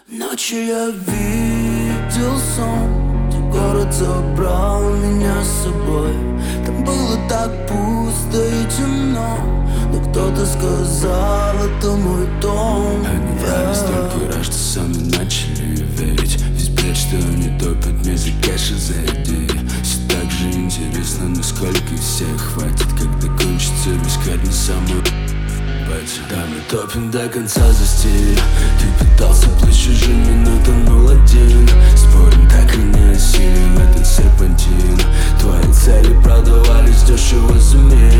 Ночью я видел сон, где город забрал меня с собой. Там было так пусто и темно, но кто-то сказал, это мой дом. Они дали столько раз, что сами начали верить. Весь бред, что они топят, мне за кэш и зайди. Все так же интересно, насколько всех хватит, когда кончится весь карни самый. Да, мы топим до конца за стиль. Ты пытался плыть чужими, но тонул один. Спорим, так и не осилим этот серпантин. Твои цели продавались дешево за мир.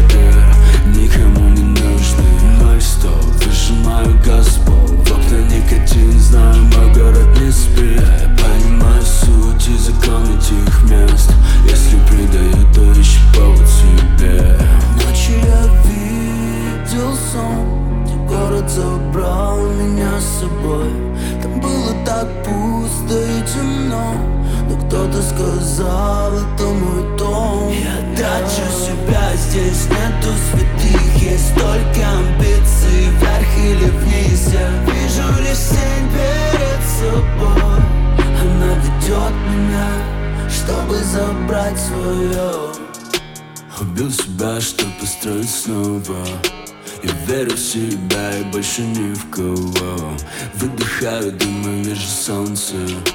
Никому не нужны 0-100. Выжимаю газ в пол, в окна никотин. Знаю, мой город не спит. Я понимаю суть и законы этих мест. Если предают, то ищи повод себе. Ночью я видел сон, где город забрал меня с собой. Там было так пусто и темно, но кто-то сказал, это мой дом. Я трачу себя, здесь нету святых. Есть только амбиции, вверх или вниз. Я вижу лишь тень перед собой. Она ведет меня, чтобы забрать свое. Убил себя, чтобы построить снова. Я верю в себя и больше ни в кого. Выдыхаю дым и вижу солнце.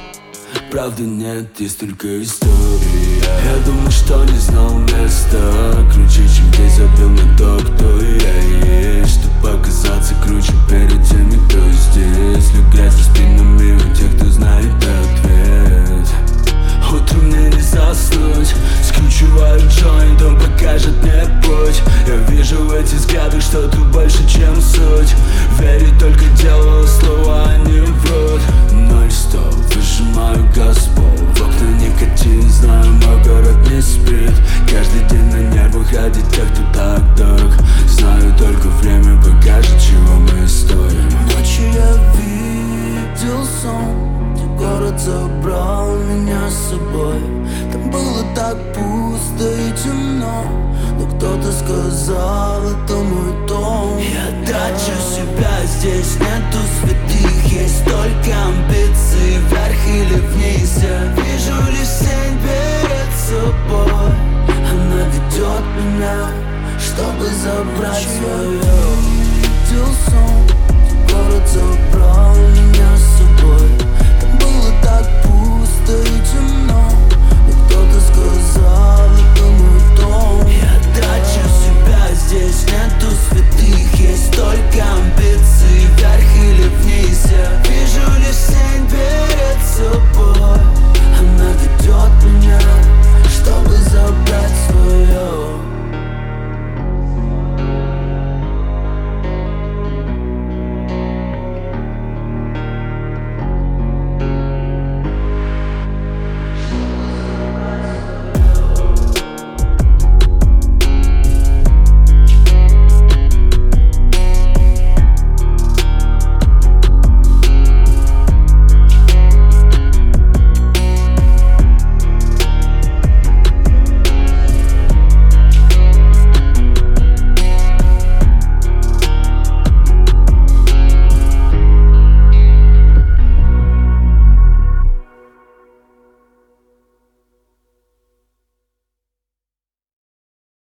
Правды нет, есть только история. Я думал, что не знал места круче, чем здесь забил на то, кто я есть. Чтоб оказаться круче перед теми, кто здесь. Грязь за спинами у тех, кто знает ответ. Утром мне не заснуть, скручиваю джойнт, он покажет мне путь. Я вижу в этих взглядах что-то больше, чем суть. Верить только делаю, слова не врут. 0-100, выжимаю газ в пол, в окна никотин. Знаю, мой город не спит. Каждый день на нервах ради тех, кто так дорог. Знаю, только время покажет, чего мы стоим. Ночью я видел сон, где город забрал меня с собой. Там было так пусто и темно, но кто-то сказал, это мой дом. Я трачу себя, здесь нету святых.